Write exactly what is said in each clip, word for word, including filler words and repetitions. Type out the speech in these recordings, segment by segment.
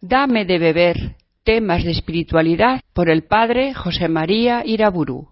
Dame de beber, temas de espiritualidad, por el padre José María Iraburu.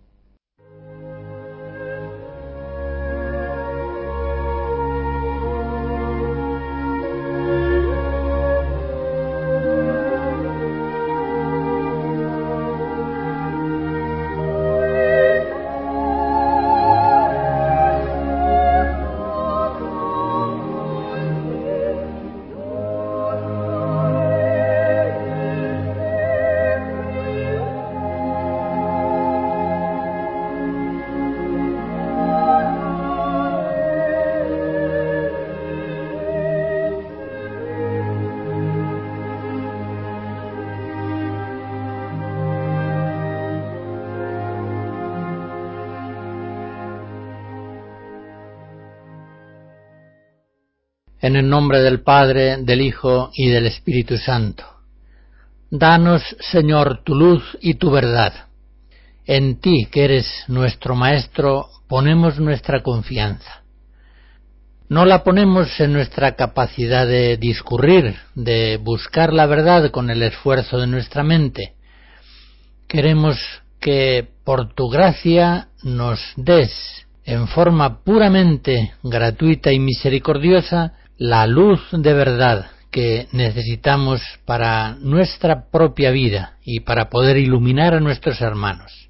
En el nombre del Padre, del Hijo y del Espíritu Santo. Danos, Señor, tu luz y tu verdad. En ti, que eres nuestro Maestro, ponemos nuestra confianza. No la ponemos en nuestra capacidad de discurrir, de buscar la verdad con el esfuerzo de nuestra mente. Queremos que por tu gracia nos des, en forma puramente gratuita y misericordiosa, la luz de verdad que necesitamos para nuestra propia vida y para poder iluminar a nuestros hermanos.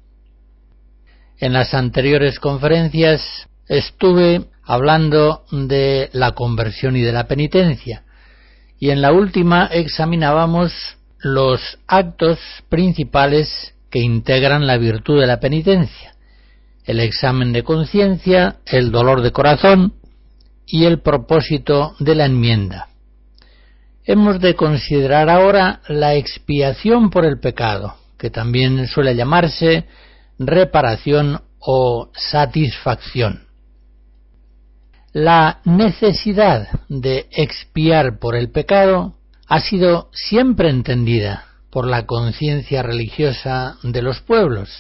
En las anteriores conferencias estuve hablando de la conversión y de la penitencia, y en la última examinábamos los actos principales que integran la virtud de la penitencia: el examen de conciencia, el dolor de corazón y el propósito de la enmienda. Hemos de considerar ahora la expiación por el pecado, que también suele llamarse reparación o satisfacción. La necesidad de expiar por el pecado ha sido siempre entendida por la conciencia religiosa de los pueblos,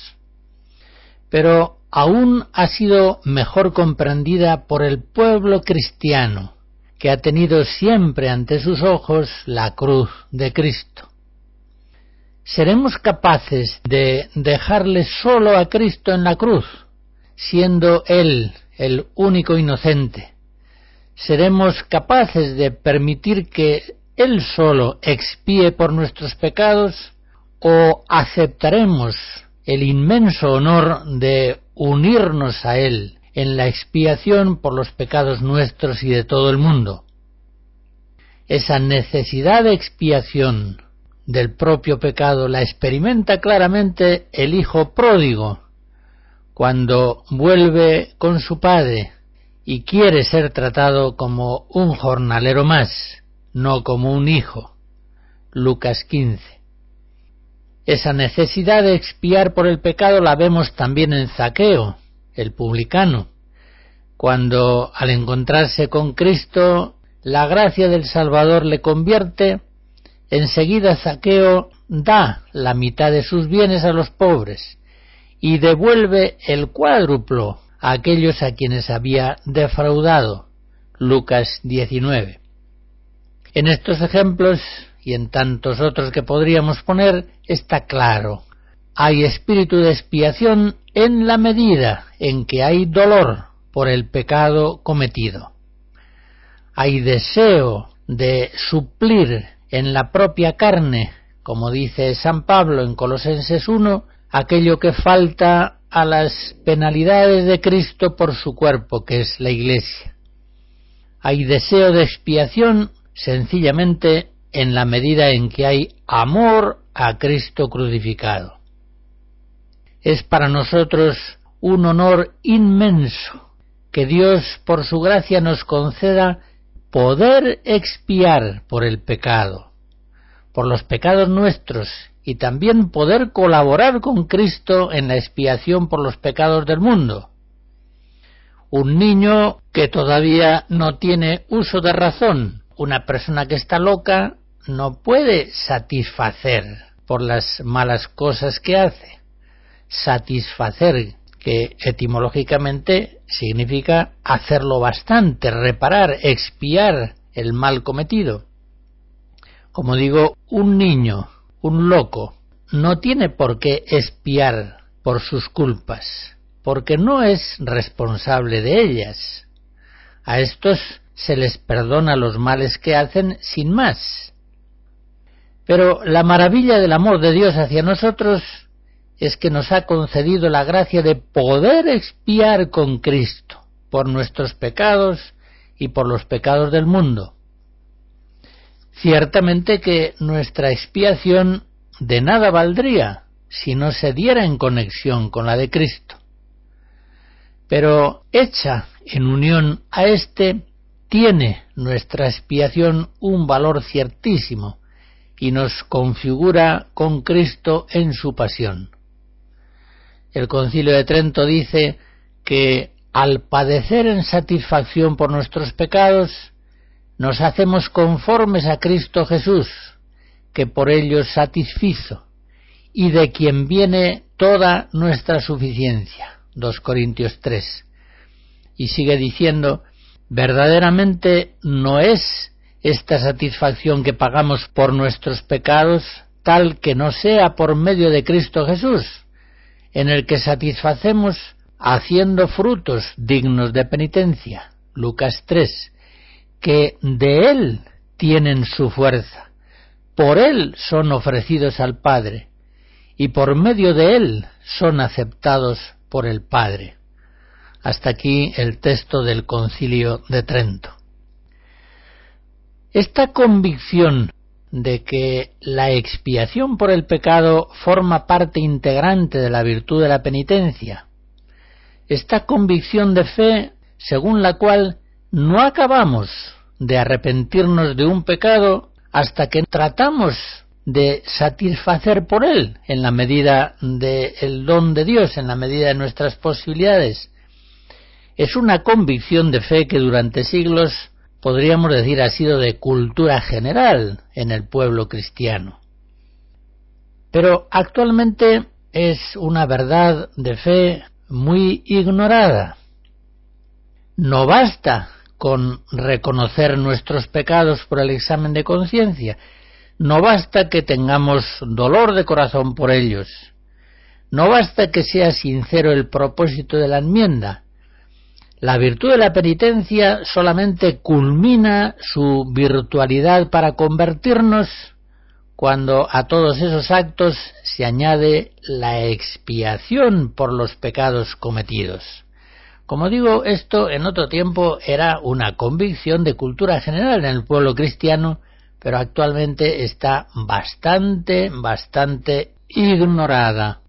pero aún ha sido mejor comprendida por el pueblo cristiano, que ha tenido siempre ante sus ojos la cruz de Cristo. ¿Seremos capaces de dejarle solo a Cristo en la cruz, siendo Él el único inocente? ¿Seremos capaces de permitir que Él solo expíe por nuestros pecados, o aceptaremos el inmenso honor de unirnos a Él en la expiación por los pecados nuestros y de todo el mundo? Esa necesidad de expiación del propio pecado la experimenta claramente el hijo pródigo, cuando vuelve con su padre y quiere ser tratado como un jornalero más, no como un hijo. Lucas quince. Esa necesidad de expiar por el pecado la vemos también en Zaqueo, el publicano, cuando al encontrarse con Cristo la gracia del Salvador le convierte. Enseguida Zaqueo da la mitad de sus bienes a los pobres y devuelve el cuádruplo a aquellos a quienes había defraudado. Lucas diecinueve. En estos ejemplos y en tantos otros que podríamos poner, está claro: hay espíritu de expiación en la medida en que hay dolor por el pecado cometido. Hay deseo de suplir en la propia carne, como dice San Pablo en Colosenses uno, aquello que falta a las penalidades de Cristo por su cuerpo, que es la Iglesia. Hay deseo de expiación sencillamente en la medida en que hay amor a Cristo crucificado. Es para nosotros un honor inmenso que Dios, por su gracia, nos conceda poder expiar por el pecado, por los pecados nuestros, y también poder colaborar con Cristo en la expiación por los pecados del mundo. Un niño que todavía no tiene uso de razón, una persona que está loca, no puede satisfacer por las malas cosas que hace. Satisfacer, que etimológicamente significa hacerlo bastante, reparar, expiar el mal cometido. Como digo, un niño, un loco, no tiene por qué expiar por sus culpas, porque no es responsable de ellas. A estos se les perdona los males que hacen sin más. Pero la maravilla del amor de Dios hacia nosotros es que nos ha concedido la gracia de poder expiar con Cristo por nuestros pecados y por los pecados del mundo. Ciertamente que nuestra expiación de nada valdría si no se diera en conexión con la de Cristo. Pero hecha en unión a éste, tiene nuestra expiación un valor ciertísimo y nos configura con Cristo en su pasión. El Concilio de Trento dice que al padecer en satisfacción por nuestros pecados, nos hacemos conformes a Cristo Jesús, que por ellos satisfizo, y de quien viene toda nuestra suficiencia. dos Corintios tres. Y sigue diciendo, verdaderamente no es esta satisfacción que pagamos por nuestros pecados tal que no sea por medio de Cristo Jesús, en el que satisfacemos haciendo frutos dignos de penitencia. Lucas tres. Que de Él tienen su fuerza, por Él son ofrecidos al Padre, y por medio de Él son aceptados por el Padre. Hasta aquí el texto del Concilio de Trento. Esta convicción de que la expiación por el pecado forma parte integrante de la virtud de la penitencia, esta convicción de fe según la cual no acabamos de arrepentirnos de un pecado hasta que tratamos de satisfacer por él en la medida del don de Dios, en la medida de nuestras posibilidades. Es una convicción de fe que durante siglos, podríamos decir, ha sido de cultura general en el pueblo cristiano. Pero actualmente es una verdad de fe muy ignorada. No basta con reconocer nuestros pecados por el examen de conciencia, no basta que tengamos dolor de corazón por ellos, no basta que sea sincero el propósito de la enmienda. La virtud de la penitencia solamente culmina su virtualidad para convertirnos cuando a todos esos actos se añade la expiación por los pecados cometidos. Como digo, esto en otro tiempo era una convicción de cultura general en el pueblo cristiano, pero actualmente está bastante, bastante ignorada.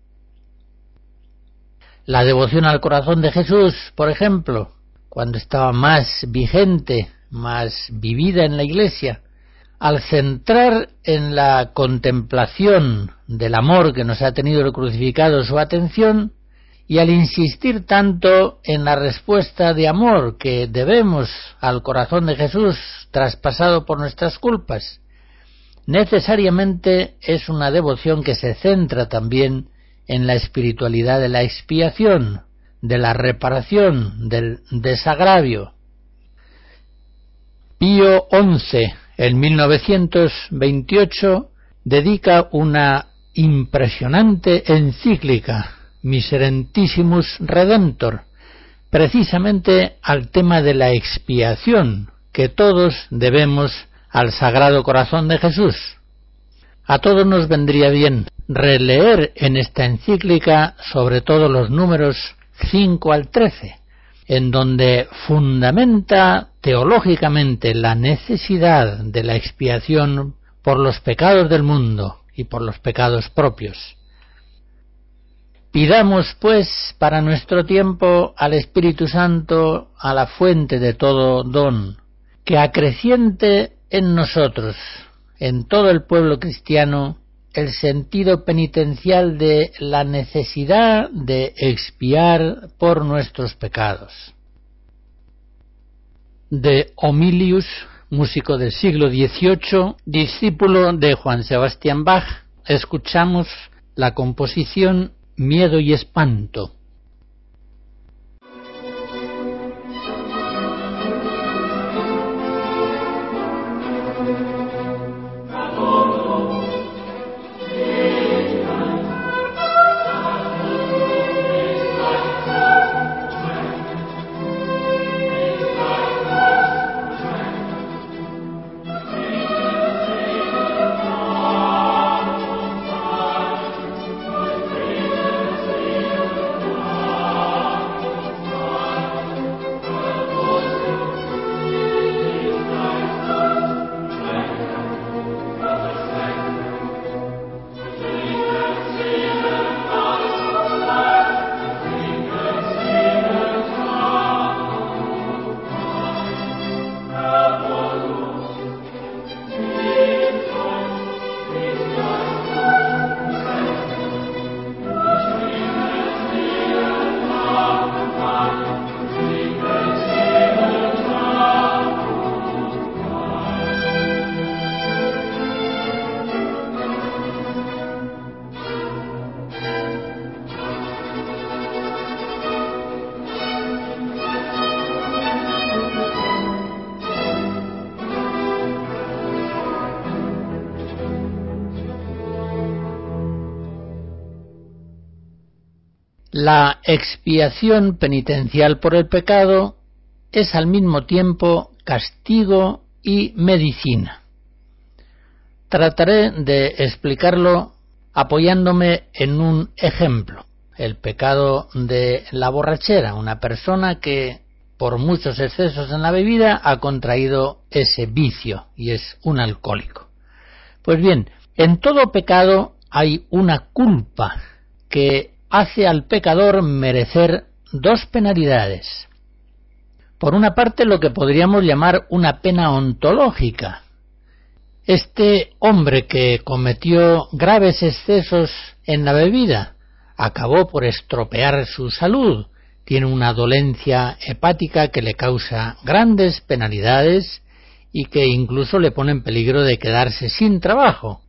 La devoción al corazón de Jesús, por ejemplo, cuando estaba más vigente, más vivida en la Iglesia, al centrar en la contemplación del amor que nos ha tenido el crucificado su atención, y al insistir tanto en la respuesta de amor que debemos al corazón de Jesús traspasado por nuestras culpas, necesariamente es una devoción que se centra también en la espiritualidad de la expiación, de la reparación, del desagravio. Pío once, en mil novecientos veintiocho, dedica una impresionante encíclica, Miserentissimus Redemptor, precisamente al tema de la expiación que todos debemos al Sagrado Corazón de Jesús. A todos nos vendría bien releer en esta encíclica sobre todo los números cinco al trece, en donde fundamenta teológicamente la necesidad de la expiación por los pecados del mundo y por los pecados propios. Pidamos, pues, para nuestro tiempo al Espíritu Santo, a la fuente de todo don, que acreciente en nosotros, en todo el pueblo cristiano, el sentido penitencial de la necesidad de expiar por nuestros pecados. De Homilius, músico del siglo dieciocho, discípulo de Juan Sebastián Bach, escuchamos la composición Miedo y espanto. Bravo. La expiación penitencial por el pecado es al mismo tiempo castigo y medicina. Trataré de explicarlo apoyándome en un ejemplo, el pecado de la borrachera, una persona que por muchos excesos en la bebida ha contraído ese vicio y es un alcohólico. Pues bien, en todo pecado hay una culpa que hace al pecador merecer dos penalidades. Por una parte, lo que podríamos llamar una pena ontológica. Este hombre que cometió graves excesos en la bebida acabó por estropear su salud, tiene una dolencia hepática que le causa grandes penalidades y que incluso le pone en peligro de quedarse sin trabajo.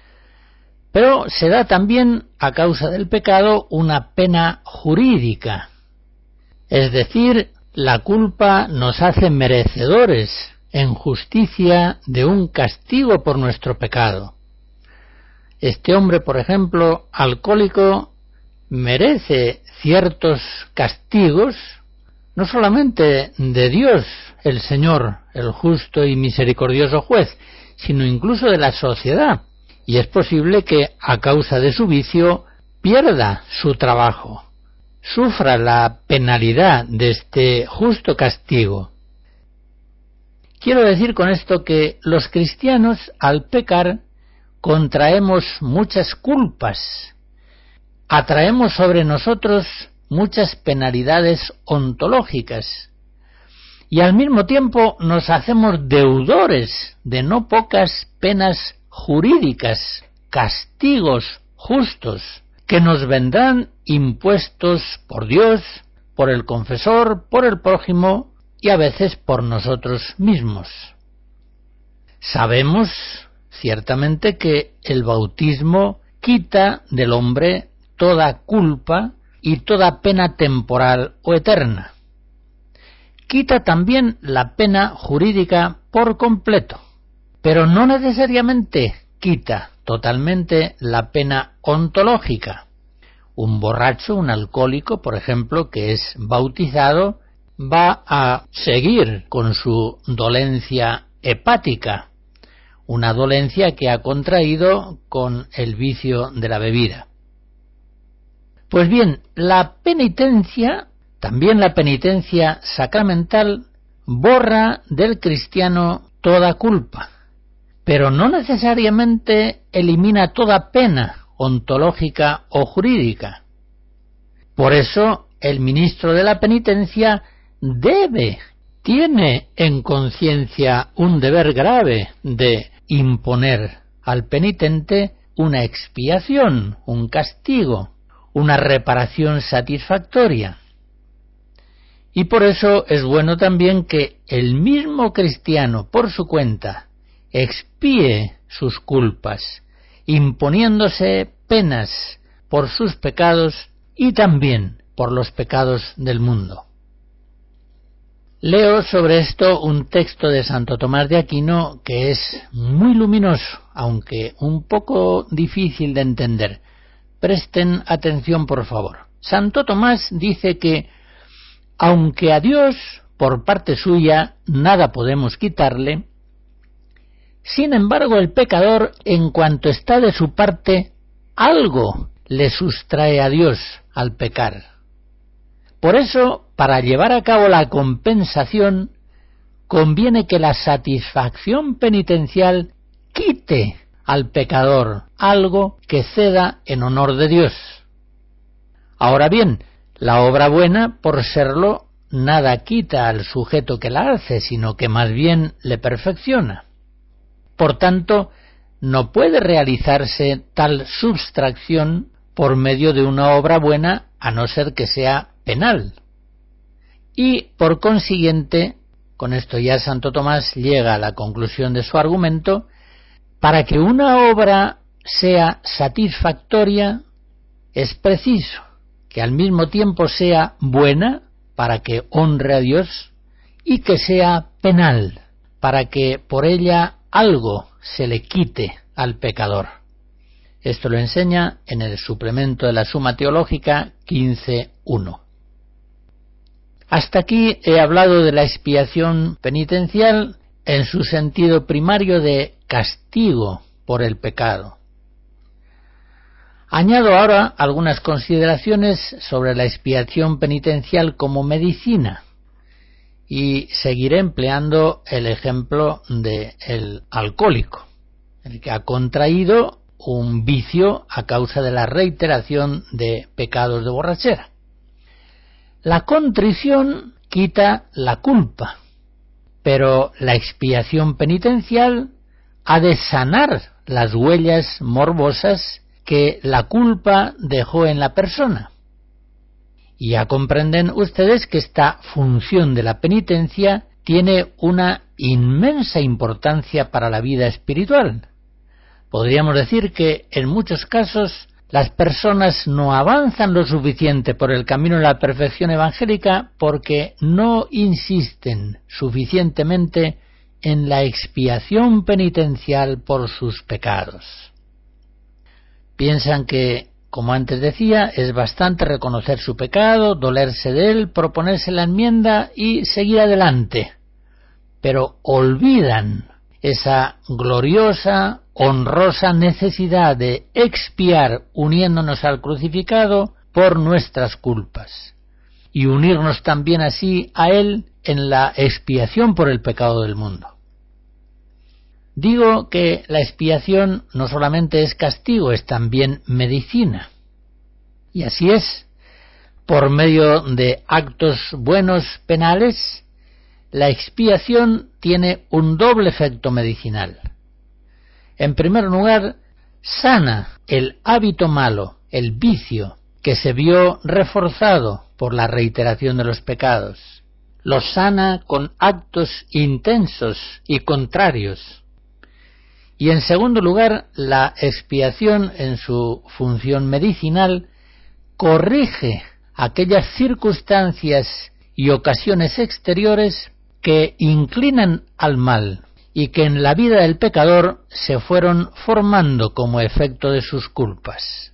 Pero se da también, a causa del pecado, una pena jurídica. Es decir, la culpa nos hace merecedores en justicia de un castigo por nuestro pecado. Este hombre, por ejemplo, alcohólico, merece ciertos castigos, no solamente de Dios, el Señor, el justo y misericordioso juez, sino incluso de la sociedad. Y es posible que, a causa de su vicio, pierda su trabajo, sufra la penalidad de este justo castigo. Quiero decir con esto que los cristianos, al pecar, contraemos muchas culpas, atraemos sobre nosotros muchas penalidades ontológicas y al mismo tiempo nos hacemos deudores de no pocas penas jurídicas, castigos justos, que nos vendrán impuestos por Dios, por el confesor, por el prójimo y a veces por nosotros mismos. Sabemos ciertamente que el bautismo quita del hombre toda culpa y toda pena temporal o eterna. Quita también la pena jurídica por completo, pero no necesariamente quita totalmente la pena ontológica. Un borracho, un alcohólico, por ejemplo, que es bautizado, va a seguir con su dolencia hepática, una dolencia que ha contraído con el vicio de la bebida. Pues bien, la penitencia, también la penitencia sacramental, borra del cristiano toda culpa, pero no necesariamente elimina toda pena ontológica o jurídica. Por eso, el ministro de la penitencia debe, tiene en conciencia un deber grave de imponer al penitente una expiación, un castigo, una reparación satisfactoria. Y por eso es bueno también que el mismo cristiano, por su cuenta, expíe sus culpas, imponiéndose penas por sus pecados y también por los pecados del mundo. Leo sobre esto un texto de Santo Tomás de Aquino que es muy luminoso, aunque un poco difícil de entender. Presten atención, por favor. Santo Tomás dice que, aunque a Dios, por parte suya, nada podemos quitarle, sin embargo el pecador, en cuanto está de su parte, algo le sustrae a Dios al pecar. Por eso, para llevar a cabo la compensación, conviene que la satisfacción penitencial quite al pecador algo que ceda en honor de Dios. Ahora bien, la obra buena, por serlo, nada quita al sujeto que la hace, sino que más bien le perfecciona. Por tanto, no puede realizarse tal substracción por medio de una obra buena, a no ser que sea penal. Y, por consiguiente, con esto ya Santo Tomás llega a la conclusión de su argumento, para que una obra sea satisfactoria, es preciso que al mismo tiempo sea buena, para que honre a Dios, y que sea penal, para que por ella algo se le quite al pecador. Esto lo enseña en el suplemento de la Suma Teológica quince punto uno. Hasta aquí he hablado de la expiación penitencial en su sentido primario de castigo por el pecado. Añado ahora algunas consideraciones sobre la expiación penitencial como medicina y seguiré empleando el ejemplo del alcohólico, el que ha contraído un vicio a causa de la reiteración de pecados de borrachera. La contrición quita la culpa, pero la expiación penitencial ha de sanar las huellas morbosas que la culpa dejó en la persona. Y ya comprenden ustedes que esta función de la penitencia tiene una inmensa importancia para la vida espiritual. Podríamos decir que en muchos casos las personas no avanzan lo suficiente por el camino de la perfección evangélica porque no insisten suficientemente en la expiación penitencial por sus pecados. Piensan que, como antes decía, es bastante reconocer su pecado, dolerse de él, proponerse la enmienda y seguir adelante. Pero olvidan esa gloriosa, honrosa necesidad de expiar uniéndonos al crucificado por nuestras culpas y unirnos también así a él en la expiación por el pecado del mundo. Digo que la expiación no solamente es castigo, es también medicina. Y así es, por medio de actos buenos penales, la expiación tiene un doble efecto medicinal. En primer lugar, sana el hábito malo, el vicio, que se vio reforzado por la reiteración de los pecados. Lo sana con actos intensos y contrarios. Y en segundo lugar, la expiación en su función medicinal corrige aquellas circunstancias y ocasiones exteriores que inclinan al mal y que en la vida del pecador se fueron formando como efecto de sus culpas.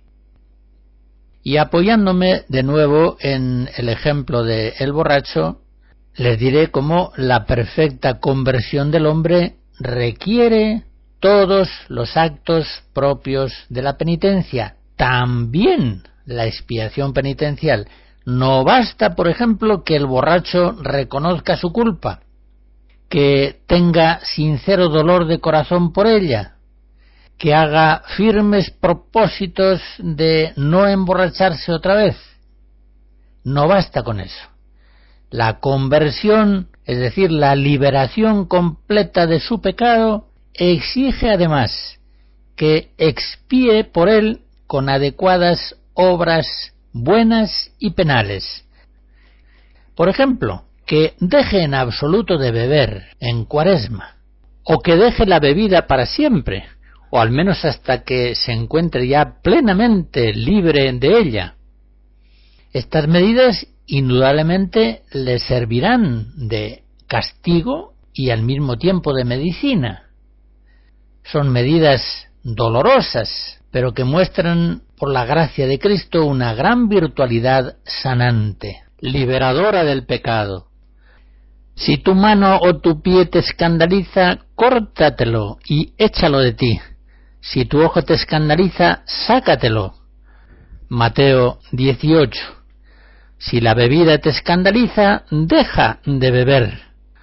Y apoyándome de nuevo en el ejemplo de el borracho, les diré cómo la perfecta conversión del hombre requiere todos los actos propios de la penitencia, también la expiación penitencial. No basta, por ejemplo, que el borracho reconozca su culpa, que tenga sincero dolor de corazón por ella, que haga firmes propósitos de no emborracharse otra vez. No basta con eso. La conversión, es decir, la liberación completa de su pecado, exige además que expíe por él con adecuadas obras buenas y penales. Por ejemplo, que deje en absoluto de beber en Cuaresma, o que deje la bebida para siempre, o al menos hasta que se encuentre ya plenamente libre de ella. Estas medidas indudablemente le servirán de castigo y al mismo tiempo de medicina. Son medidas dolorosas, pero que muestran por la gracia de Cristo una gran virtualidad sanante, liberadora del pecado. Si tu mano o tu pie te escandaliza, córtatelo y échalo de ti. Si tu ojo te escandaliza, sácatelo. Mateo dieciocho. Si la bebida te escandaliza, deja de beber.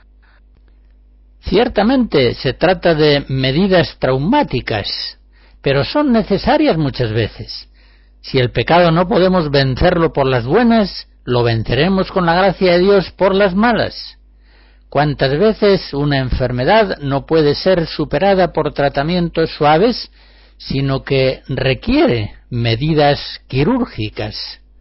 Ciertamente se trata de medidas traumáticas, pero son necesarias muchas veces. Si el pecado no podemos vencerlo por las buenas, lo venceremos con la gracia de Dios por las malas. ¿Cuántas veces una enfermedad no puede ser superada por tratamientos suaves, sino que requiere medidas quirúrgicas?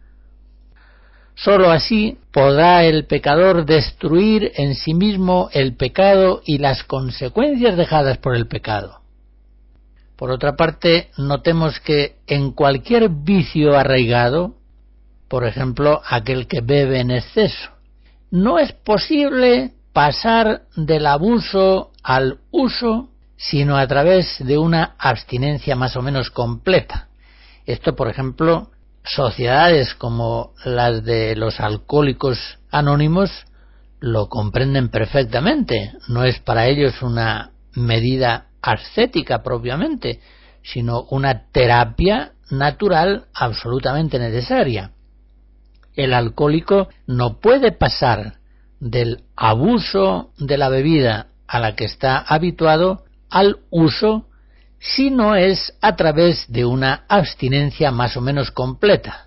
Sólo así podrá el pecador destruir en sí mismo el pecado y las consecuencias dejadas por el pecado. Por otra parte, notemos que en cualquier vicio arraigado, por ejemplo, aquel que bebe en exceso, no es posible pasar del abuso al uso sino a través de una abstinencia más o menos completa. Esto, por ejemplo, sociedades como las de los alcohólicos anónimos lo comprenden perfectamente. No es para ellos una medida ascética propiamente, sino una terapia natural absolutamente necesaria. El alcohólico no puede pasar del abuso de la bebida a la que está habituado al uso si no es a través de una abstinencia más o menos completa.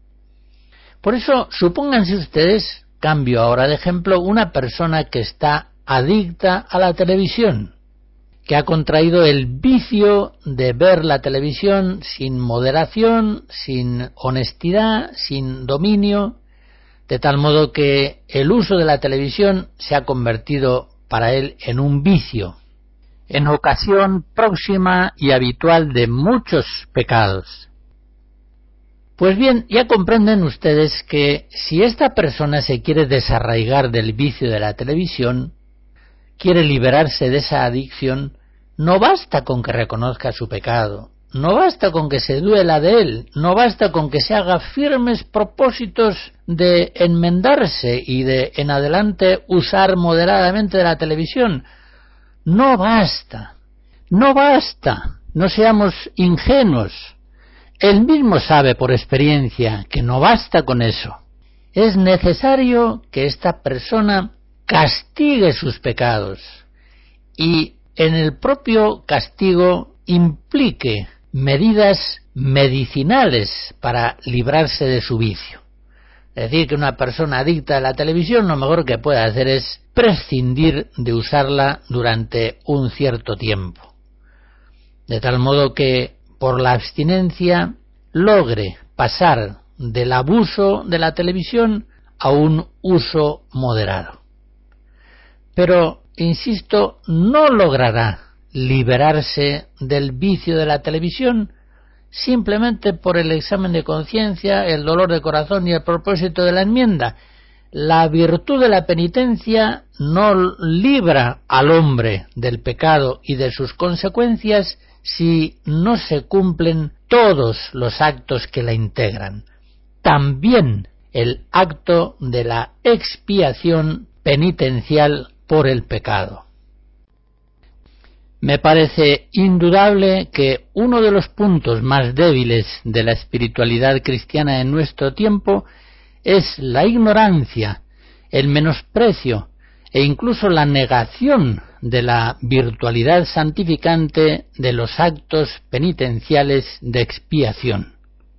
Por eso, supónganse ustedes, cambio ahora de ejemplo, una persona que está adicta a la televisión, que ha contraído el vicio de ver la televisión sin moderación, sin honestidad, sin dominio, de tal modo que el uso de la televisión se ha convertido para él en un vicio, en ocasión próxima y habitual de muchos pecados. Pues bien, ya comprenden ustedes que si esta persona se quiere desarraigar del vicio de la televisión, quiere liberarse de esa adicción, no basta con que reconozca su pecado, no basta con que se duela de él, no basta con que se haga firmes propósitos de enmendarse y de en adelante usar moderadamente de la televisión. No basta, no basta, no seamos ingenuos. Él mismo sabe por experiencia que no basta con eso. Es necesario que esta persona castigue sus pecados y en el propio castigo implique medidas medicinales para librarse de su vicio. Es decir, que una persona adicta a la televisión lo mejor que puede hacer es prescindir de usarla durante un cierto tiempo, de tal modo que por la abstinencia logre pasar del abuso de la televisión a un uso moderado. Pero, insisto, no logrará liberarse del vicio de la televisión simplemente por el examen de conciencia, el dolor de corazón y el propósito de la enmienda. La virtud de la penitencia no libra al hombre del pecado y de sus consecuencias si no se cumplen todos los actos que la integran. También el acto de la expiación penitencial por el pecado. Me parece indudable que uno de los puntos más débiles de la espiritualidad cristiana en nuestro tiempo es la ignorancia, el menosprecio e incluso la negación de la virtualidad santificante de los actos penitenciales de expiación.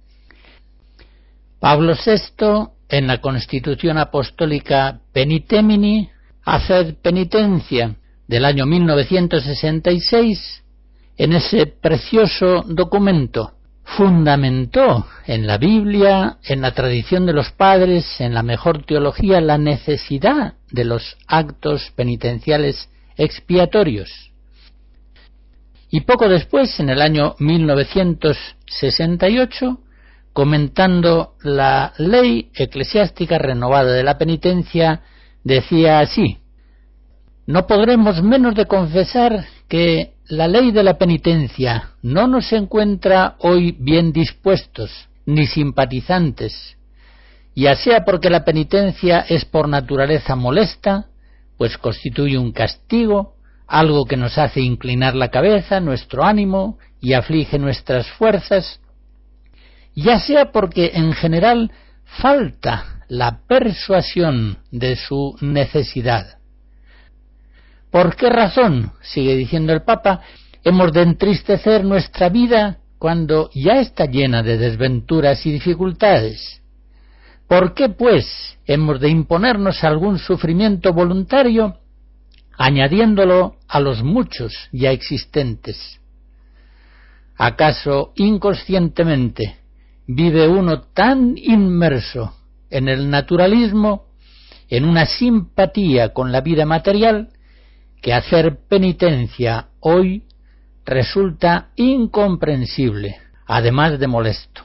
Pablo sexto, en la Constitución Apostólica Penitemini, Haced penitencia, del año mil novecientos sesenta y seis, en ese precioso documento fundamentó en la Biblia, en la tradición de los padres, en la mejor teología, la necesidad de los actos penitenciales expiatorios. Y poco después, en el año mil novecientos sesenta y ocho, comentando la ley eclesiástica renovada de la penitencia, decía así: no podremos menos de confesar que la ley de la penitencia no nos encuentra hoy bien dispuestos ni simpatizantes, ya sea porque la penitencia es por naturaleza molesta, pues constituye un castigo, algo que nos hace inclinar la cabeza, nuestro ánimo y aflige nuestras fuerzas, ya sea porque en general falta la persuasión de su necesidad. ¿Por qué razón, sigue diciendo el Papa, hemos de entristecer nuestra vida cuando ya está llena de desventuras y dificultades? ¿Por qué, pues, hemos de imponernos algún sufrimiento voluntario, añadiéndolo a los muchos ya existentes? ¿Acaso inconscientemente vive uno tan inmerso en el naturalismo, en una simpatía con la vida material, que hacer penitencia hoy resulta incomprensible, además de molesto?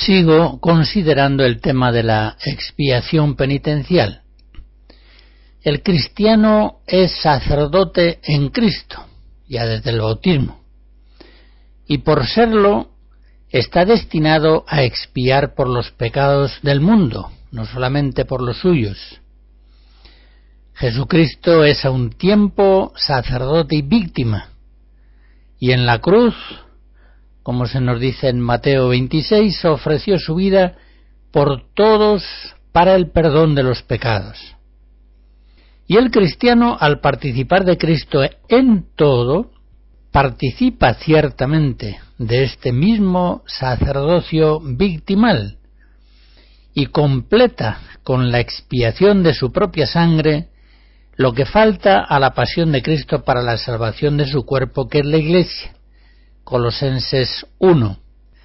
Sigo considerando el tema de la expiación penitencial. El cristiano es sacerdote en Cristo, ya desde el bautismo, y por serlo está destinado a expiar por los pecados del mundo, no solamente por los suyos. Jesucristo es a un tiempo sacerdote y víctima, y en la cruz, como se nos dice en Mateo veintiséis, ofreció su vida por todos para el perdón de los pecados. Y el cristiano, al participar de Cristo en todo, participa ciertamente de este mismo sacerdocio victimal y completa con la expiación de su propia sangre lo que falta a la pasión de Cristo para la salvación de su cuerpo, que es la Iglesia. Colosenses uno.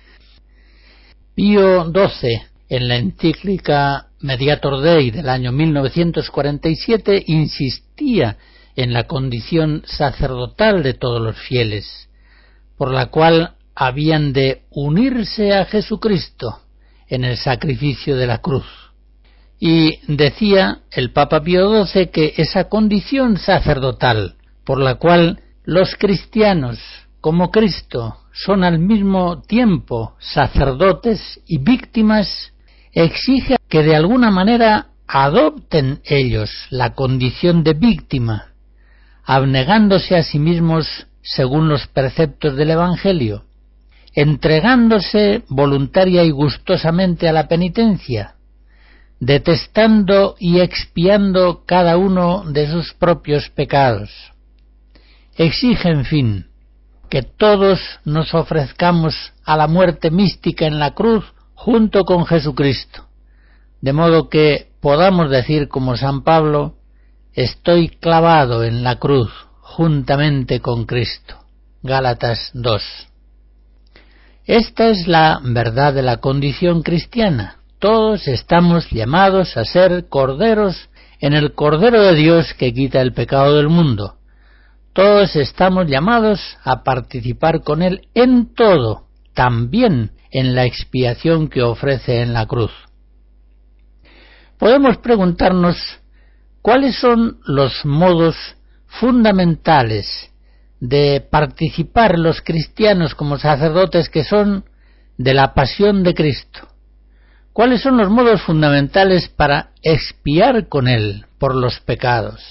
Pío doce, en la encíclica Mediator Dei del año mil novecientos cuarenta y siete, insistía en la condición sacerdotal de todos los fieles, por la cual habían de unirse a Jesucristo en el sacrificio de la cruz. Y decía el Papa Pío doce que esa condición sacerdotal, por la cual los cristianos, como Cristo, son al mismo tiempo sacerdotes y víctimas, exige que de alguna manera adopten ellos la condición de víctima, abnegándose a sí mismos según los preceptos del Evangelio, entregándose voluntaria y gustosamente a la penitencia, detestando y expiando cada uno de sus propios pecados. Exige, en fin, que todos nos ofrezcamos a la muerte mística en la cruz junto con Jesucristo, de modo que podamos decir como San Pablo: estoy clavado en la cruz juntamente con Cristo. Gálatas dos. Esta es la verdad de la condición cristiana. Todos estamos llamados a ser corderos en el Cordero de Dios que quita el pecado del mundo. Todos estamos llamados a participar con Él en todo, también en la expiación que ofrece en la cruz. Podemos preguntarnos cuáles son los modos fundamentales de participar los cristianos como sacerdotes que son de la pasión de Cristo. ¿Cuáles son los modos fundamentales para expiar con Él por los pecados?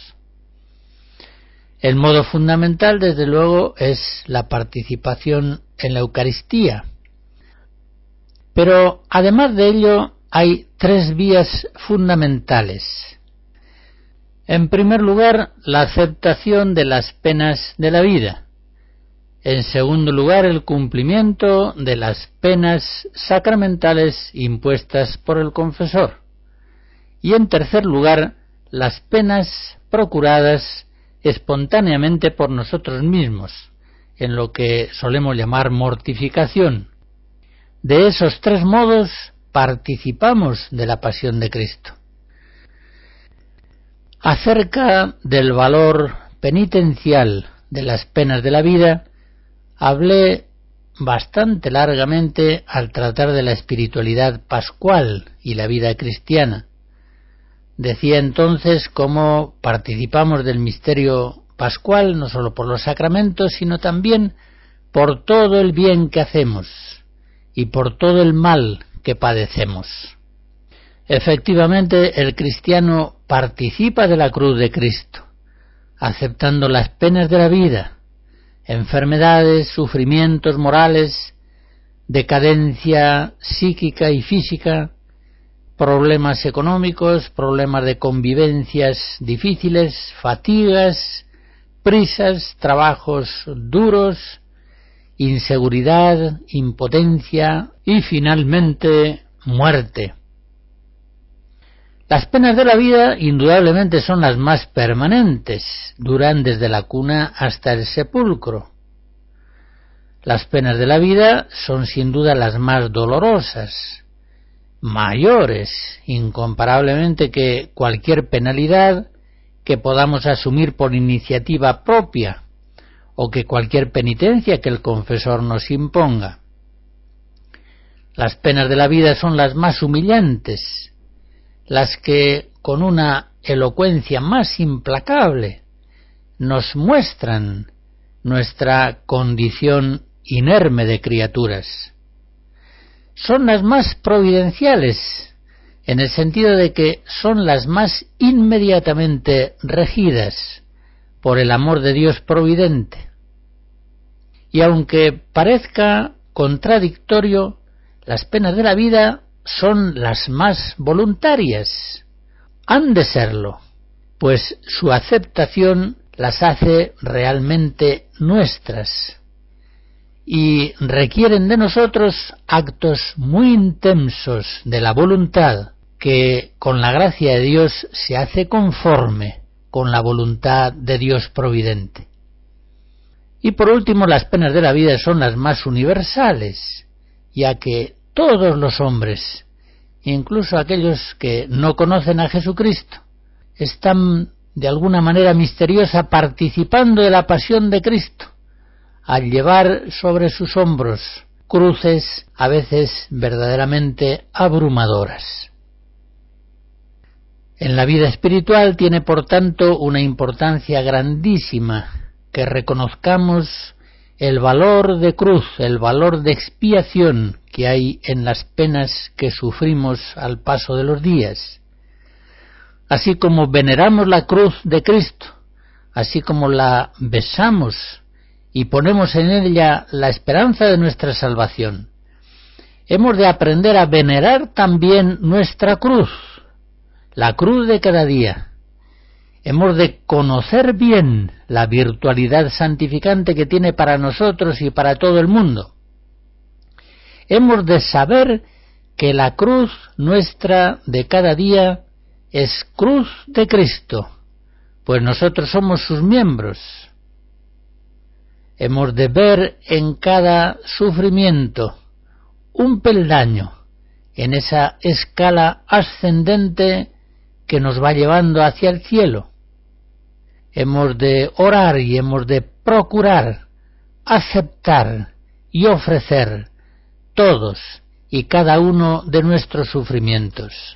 El modo fundamental, desde luego, es la participación en la Eucaristía. Pero, además de ello, hay tres vías fundamentales. En primer lugar, la aceptación de las penas de la vida. En segundo lugar, el cumplimiento de las penas sacramentales impuestas por el confesor. Y en tercer lugar, las penas procuradas espontáneamente por nosotros mismos, en lo que solemos llamar mortificación. De esos tres modos participamos de la pasión de Cristo. Acerca del valor penitencial de las penas de la vida, hablé bastante largamente al tratar de la espiritualidad pascual y la vida cristiana. Decía entonces cómo participamos del misterio pascual, no solo por los sacramentos, sino también por todo el bien que hacemos y por todo el mal que padecemos. Efectivamente, el cristiano participa de la cruz de Cristo, aceptando las penas de la vida, enfermedades, sufrimientos morales, decadencia psíquica y física, problemas económicos, problemas de convivencias difíciles, fatigas, prisas, trabajos duros, inseguridad, impotencia y finalmente muerte. Las penas de la vida indudablemente son las más permanentes, duran desde la cuna hasta el sepulcro. Las penas de la vida son sin duda las más dolorosas, mayores incomparablemente que cualquier penalidad que podamos asumir por iniciativa propia o que cualquier penitencia que el confesor nos imponga. Las penas de la vida son las más humillantes, las que, con una elocuencia más implacable, nos muestran nuestra condición inerme de criaturas. Son las más providenciales, en el sentido de que son las más inmediatamente regidas por el amor de Dios providente. Y aunque parezca contradictorio, las penas de la vida son las más voluntarias. Han de serlo, pues su aceptación las hace realmente nuestras y requieren de nosotros actos muy intensos de la voluntad que, con la gracia de Dios, se hace conforme con la voluntad de Dios providente. Y por último, las penas de la vida son las más universales, ya que todos los hombres, incluso aquellos que no conocen a Jesucristo, están de alguna manera misteriosa participando de la pasión de Cristo, al llevar sobre sus hombros cruces a veces verdaderamente abrumadoras. En la vida espiritual tiene por tanto una importancia grandísima que reconozcamos el valor de cruz, el valor de expiación que hay en las penas que sufrimos al paso de los días. Así como veneramos la cruz de Cristo, así como la besamos y ponemos en ella la esperanza de nuestra salvación, hemos de aprender a venerar también nuestra cruz, la cruz de cada día. Hemos de conocer bien la virtualidad santificante que tiene para nosotros y para todo el mundo. Hemos de saber que la cruz nuestra de cada día es cruz de Cristo, pues nosotros somos sus miembros. Hemos de ver en cada sufrimiento un peldaño en esa escala ascendente que nos va llevando hacia el cielo. Hemos de orar y hemos de procurar aceptar y ofrecer todos y cada uno de nuestros sufrimientos.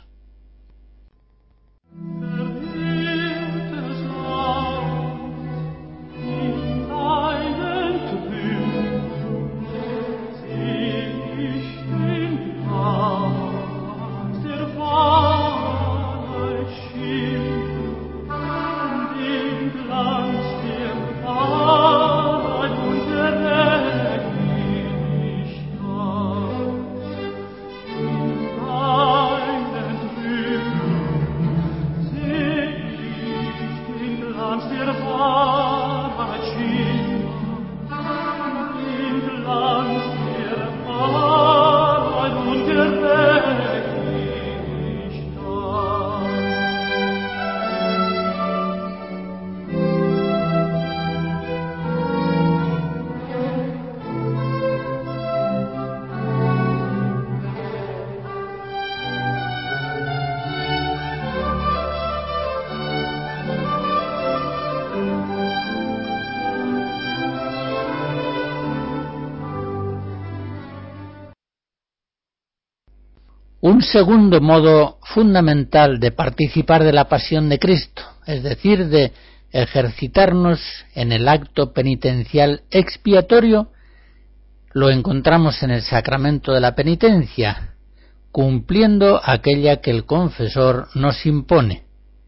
Un segundo modo fundamental de participar de la pasión de Cristo, es decir, de ejercitarnos en el acto penitencial expiatorio, lo encontramos en el sacramento de la penitencia, cumpliendo aquella que el confesor nos impone.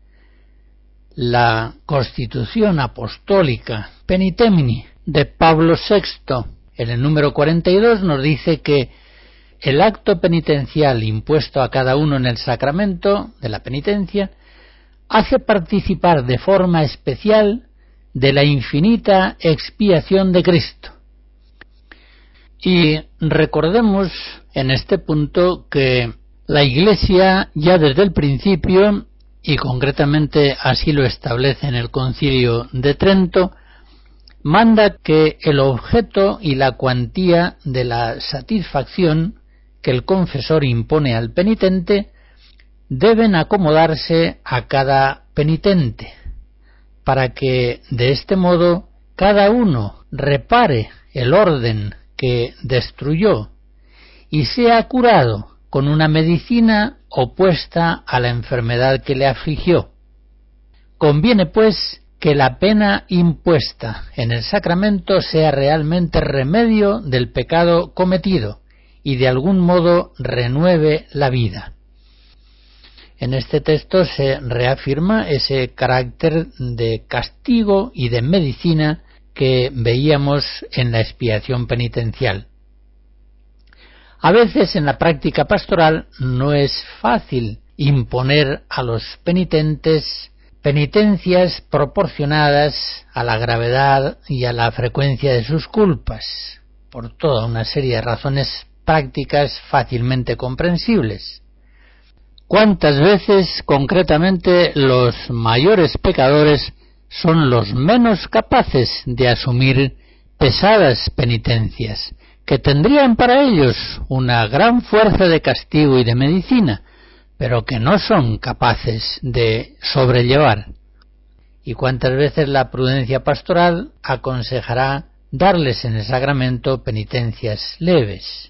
La Constitución Apostólica Penitemini de Pablo sexto, en el número cuarenta y dos, nos dice que el acto penitencial impuesto a cada uno en el sacramento de la penitencia hace participar de forma especial de la infinita expiación de Cristo. Y recordemos en este punto que la Iglesia ya desde el principio, y concretamente así lo establece en el Concilio de Trento, manda que el objeto y la cuantía de la satisfacción que el confesor impone al penitente deben acomodarse a cada penitente, para que de este modo cada uno repare el orden que destruyó y sea curado con una medicina opuesta a la enfermedad que le afligió. Conviene, pues, que la pena impuesta en el sacramento sea realmente remedio del pecado cometido y de algún modo renueve la vida. En este texto se reafirma ese carácter de castigo y de medicina que veíamos en la expiación penitencial. A veces en la práctica pastoral no es fácil imponer a los penitentes penitencias proporcionadas a la gravedad y a la frecuencia de sus culpas, por toda una serie de razones prácticas fácilmente comprensibles. ¿Cuántas veces concretamente los mayores pecadores son los menos capaces de asumir pesadas penitencias, que tendrían para ellos una gran fuerza de castigo y de medicina, pero que no son capaces de sobrellevar? ¿Y cuántas veces la prudencia pastoral aconsejará darles en el sacramento penitencias leves?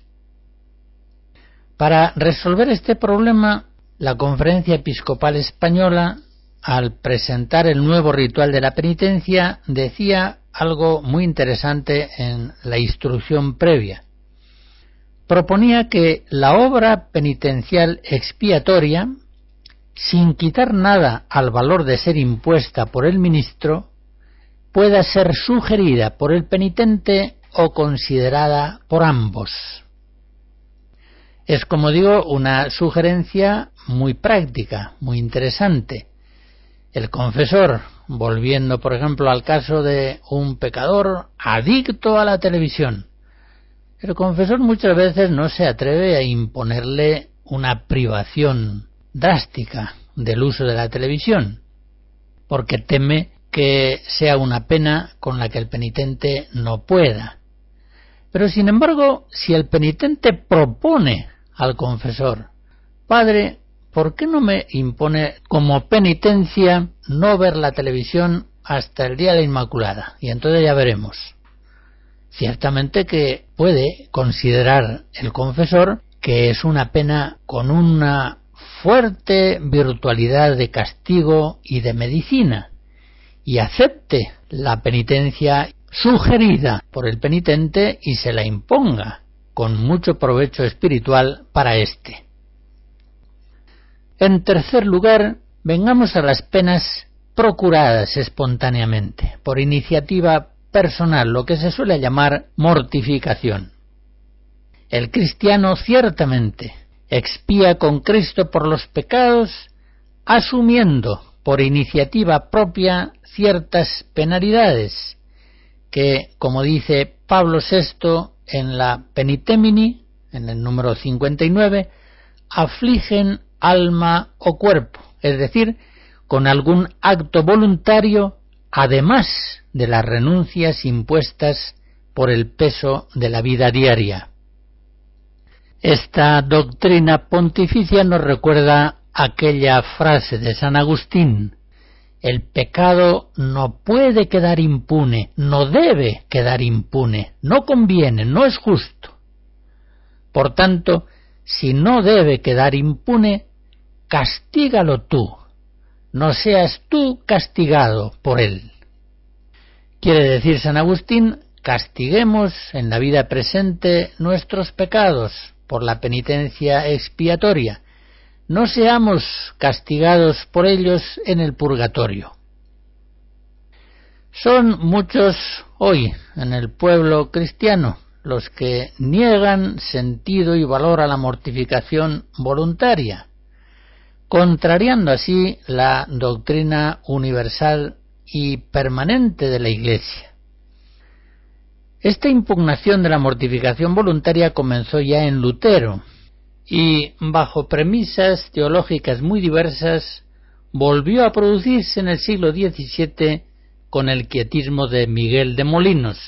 Para resolver este problema, la Conferencia Episcopal Española, al presentar el nuevo ritual de la penitencia, decía algo muy interesante en la instrucción previa. Proponía que la obra penitencial expiatoria, sin quitar nada al valor de ser impuesta por el ministro, pueda ser sugerida por el penitente o considerada por ambos. Es, como digo, una sugerencia muy práctica, muy interesante. El confesor, volviendo por ejemplo al caso de un pecador adicto a la televisión, el confesor muchas veces no se atreve a imponerle una privación drástica del uso de la televisión, porque teme que sea una pena con la que el penitente no pueda. Pero sin embargo, si el penitente propone al confesor: Padre, ¿por qué no me impone como penitencia no ver la televisión hasta el día de la Inmaculada? Y entonces ya veremos. Ciertamente que puede considerar el confesor que es una pena con una fuerte virtualidad de castigo y de medicina, y acepte la penitencia sugerida por el penitente y se la imponga con mucho provecho espiritual para éste. En tercer lugar, vengamos a las penas procuradas espontáneamente, por iniciativa personal, lo que se suele llamar mortificación. El cristiano ciertamente expía con Cristo por los pecados, asumiendo por iniciativa propia ciertas penalidades que, como dice Pablo sexto en la Penitemini, en el número cincuenta y nueve, afligen alma o cuerpo, es decir, con algún acto voluntario, además de las renuncias impuestas por el peso de la vida diaria. Esta doctrina pontificia nos recuerda aquella frase de San Agustín: el pecado no puede quedar impune, no debe quedar impune, no conviene, no es justo. Por tanto, si no debe quedar impune, castígalo tú, no seas tú castigado por él. Quiere decir San Agustín, castiguemos en la vida presente nuestros pecados por la penitencia expiatoria, no seamos castigados por ellos en el purgatorio. Son muchos hoy en el pueblo cristiano los que niegan sentido y valor a la mortificación voluntaria, contrariando así la doctrina universal y permanente de la Iglesia. Esta impugnación de la mortificación voluntaria comenzó ya en Lutero y, bajo premisas teológicas muy diversas, volvió a producirse en el siglo diecisiete con el quietismo de Miguel de Molinos.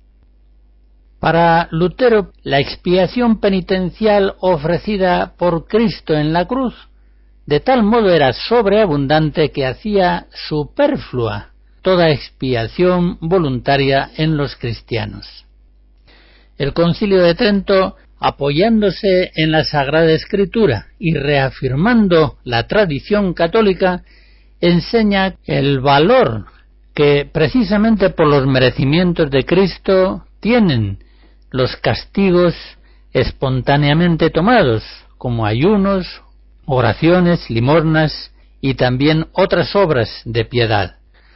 Para Lutero, la expiación penitencial ofrecida por Cristo en la cruz de tal modo era sobreabundante que hacía superflua toda expiación voluntaria en los cristianos. El Concilio de Trento apoyándose en la Sagrada Escritura y reafirmando la tradición católica, enseña el valor que precisamente por los merecimientos de Cristo tienen los castigos espontáneamente tomados, como ayunos, oraciones, limosnas y también otras obras de piedad.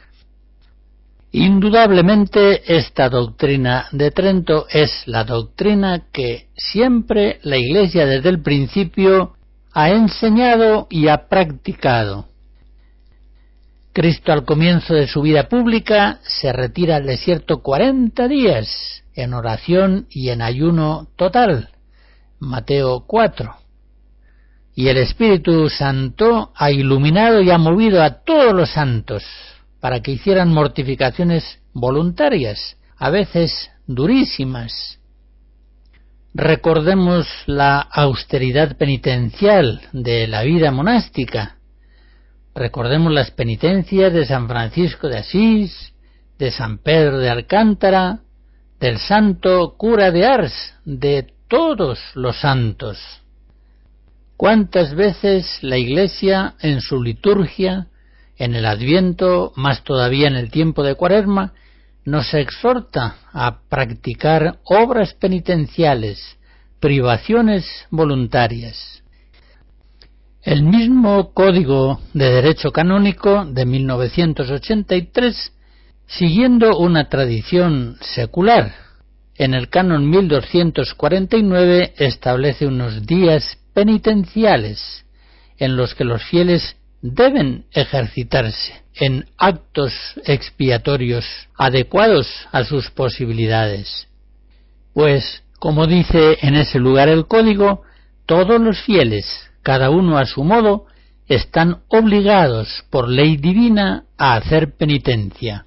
Indudablemente esta doctrina de Trento es la doctrina que siempre la Iglesia desde el principio ha enseñado y ha practicado. Cristo al comienzo de su vida pública se retira al desierto cuarenta días en oración y en ayuno total, Mateo cuatro. Y el Espíritu Santo ha iluminado y ha movido a todos los santos para que hicieran mortificaciones voluntarias, a veces durísimas. Recordemos la austeridad penitencial de la vida monástica. Recordemos las penitencias de San Francisco de Asís, de San Pedro de Alcántara, del santo cura de Ars, de todos los santos. ¿Cuántas veces la Iglesia en su liturgia, en el Adviento, más todavía en el tiempo de Cuaresma, nos exhorta a practicar obras penitenciales, privaciones voluntarias? El mismo Código de Derecho Canónico de mil novecientos ochenta y tres, siguiendo una tradición secular, en el canon mil doscientos cuarenta y nueve establece unos días penitenciales en los que los fieles deben ejercitarse en actos expiatorios adecuados a sus posibilidades. Pues, como dice en ese lugar el Código, todos los fieles, cada uno a su modo, están obligados por ley divina a hacer penitencia.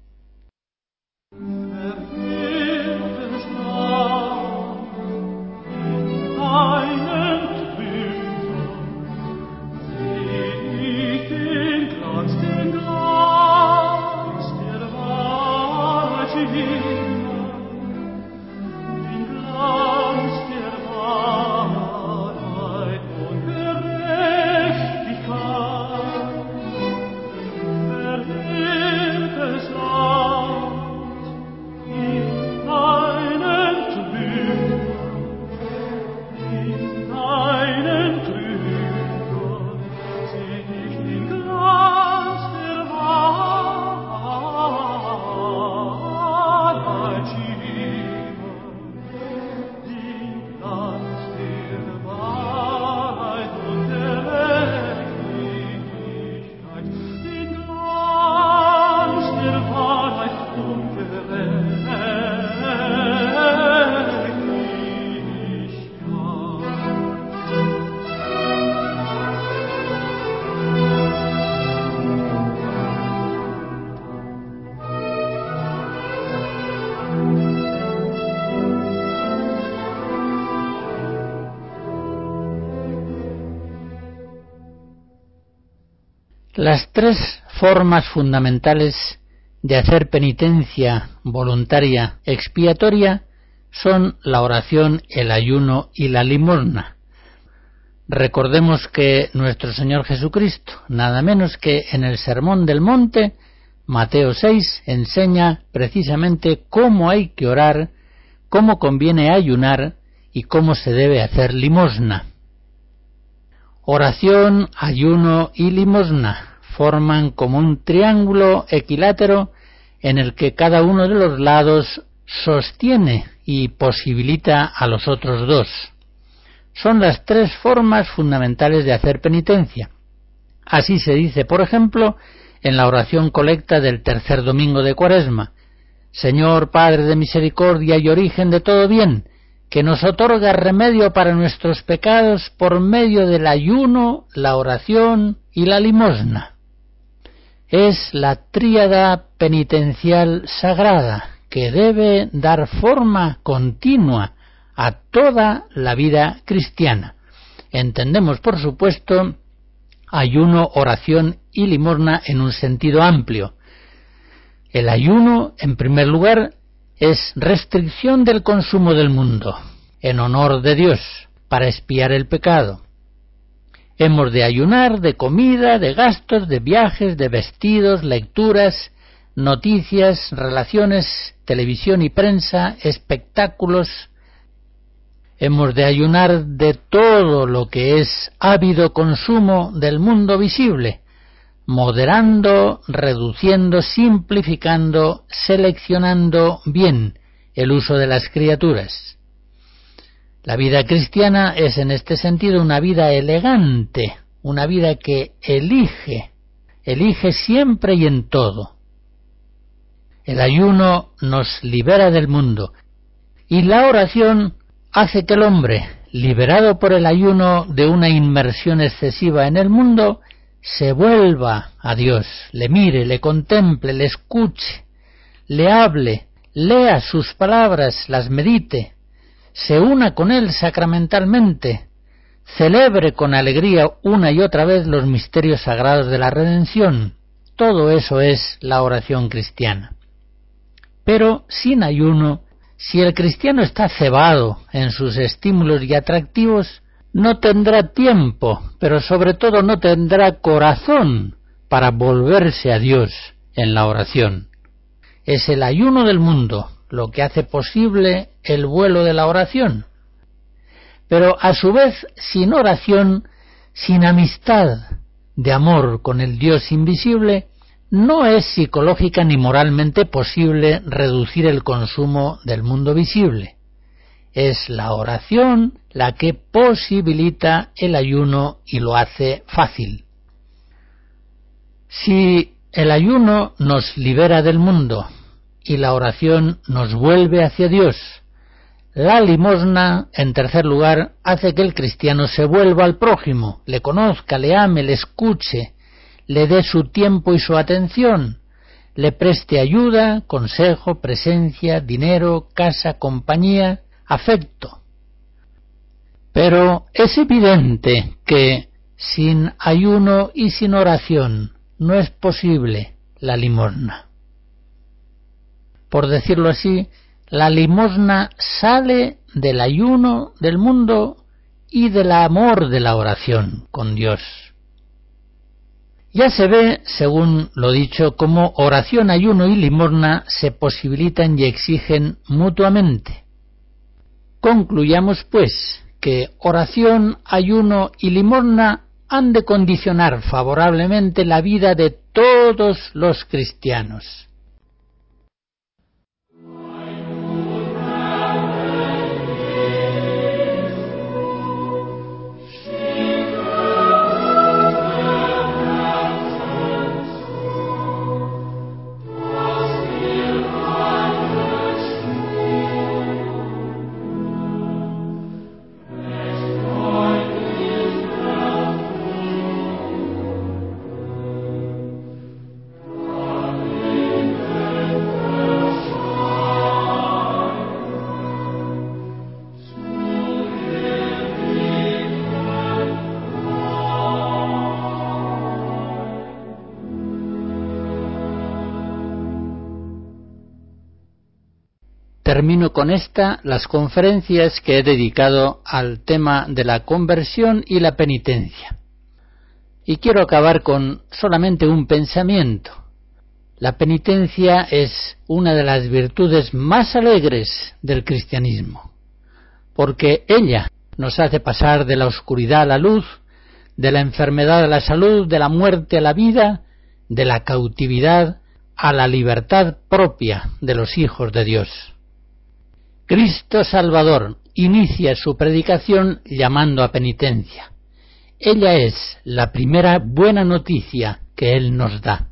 Las tres formas fundamentales de hacer penitencia voluntaria expiatoria son la oración, el ayuno y la limosna. Recordemos que nuestro Señor Jesucristo, nada menos que en el Sermón del Monte, Mateo seis, enseña precisamente cómo hay que orar, cómo conviene ayunar y cómo se debe hacer limosna. Oración, ayuno y limosna forman como un triángulo equilátero en el que cada uno de los lados sostiene y posibilita a los otros dos. Son las tres formas fundamentales de hacer penitencia. Así se dice, por ejemplo, en la oración colecta del tercer domingo de Cuaresma: Señor Padre de misericordia y origen de todo bien, que nos otorga remedio para nuestros pecados por medio del ayuno, la oración y la limosna. Es la tríada penitencial sagrada que debe dar forma continua a toda la vida cristiana. Entendemos, por supuesto, ayuno, oración y limosna en un sentido amplio. El ayuno, en primer lugar, es restricción del consumo del mundo. en honor de Dios, para expiar el pecado. Hemos de ayunar de comida, de gastos, de viajes, de vestidos, lecturas, noticias, relaciones, televisión y prensa, espectáculos. Hemos de ayunar de todo lo que es ávido consumo del mundo visible, moderando, reduciendo, simplificando, seleccionando bien el uso de las criaturas. La vida cristiana es en este sentido una vida elegante, una vida que elige, elige siempre y en todo. El ayuno nos libera del mundo y la oración hace que el hombre, liberado por el ayuno de una inmersión excesiva en el mundo, se vuelva a Dios, le mire, le contemple, le escuche, le hable, lea sus palabras, las medite, se una con Él sacramentalmente, celebre con alegría una y otra vez los misterios sagrados de la redención. Todo eso es la oración cristiana. Pero sin ayuno, si el cristiano está cebado en sus estímulos y atractivos, no tendrá tiempo, pero sobre todo no tendrá corazón para volverse a Dios en la oración. Es el ayuno del mundo lo que hace posible el vuelo de la oración. Pero a su vez, sin oración, sin amistad de amor con el Dios invisible, no es psicológica ni moralmente posible reducir el consumo del mundo visible. Es la oración la que posibilita el ayuno y lo hace fácil. Si el ayuno nos libera del mundo y la oración nos vuelve hacia Dios, la limosna, en tercer lugar, hace que el cristiano se vuelva al prójimo, le conozca, le ame, le escuche, le dé su tiempo y su atención, le preste ayuda, consejo, presencia, dinero, casa, compañía, afecto. Pero es evidente que sin ayuno y sin oración no es posible la limosna. Por decirlo así, la limosna sale del ayuno del mundo y del amor de la oración con Dios. Ya se ve, según lo dicho, cómo oración, ayuno y limosna se posibilitan y exigen mutuamente. Concluyamos, pues, que oración, ayuno y limosna han de condicionar favorablemente la vida de todos los cristianos. Termino con esta las conferencias que he dedicado al tema de la conversión y la penitencia. Y quiero acabar con solamente un pensamiento. La penitencia es una de las virtudes más alegres del cristianismo, porque ella nos hace pasar de la oscuridad a la luz, de la enfermedad a la salud, de la muerte a la vida, de la cautividad a la libertad propia de los hijos de Dios. Cristo Salvador inicia su predicación llamando a penitencia. Ella es la primera buena noticia que Él nos da.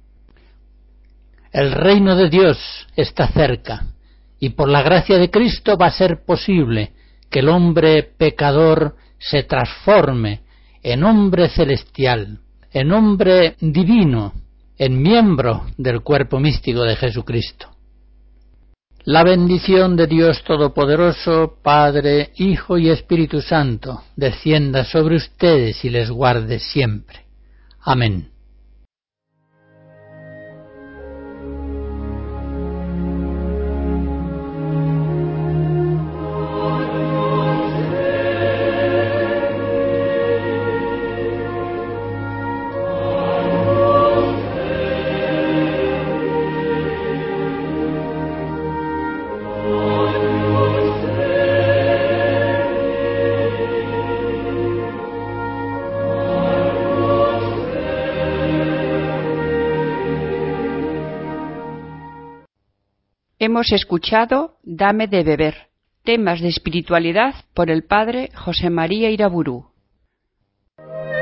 El reino de Dios está cerca, y por la gracia de Cristo va a ser posible que el hombre pecador se transforme en hombre celestial, en hombre divino, en miembro del cuerpo místico de Jesucristo. La bendición de Dios Todopoderoso, Padre, Hijo y Espíritu Santo, descienda sobre ustedes y les guarde siempre. Amén. Hemos escuchado Dame de beber, temas de espiritualidad por el padre José María Iraburu.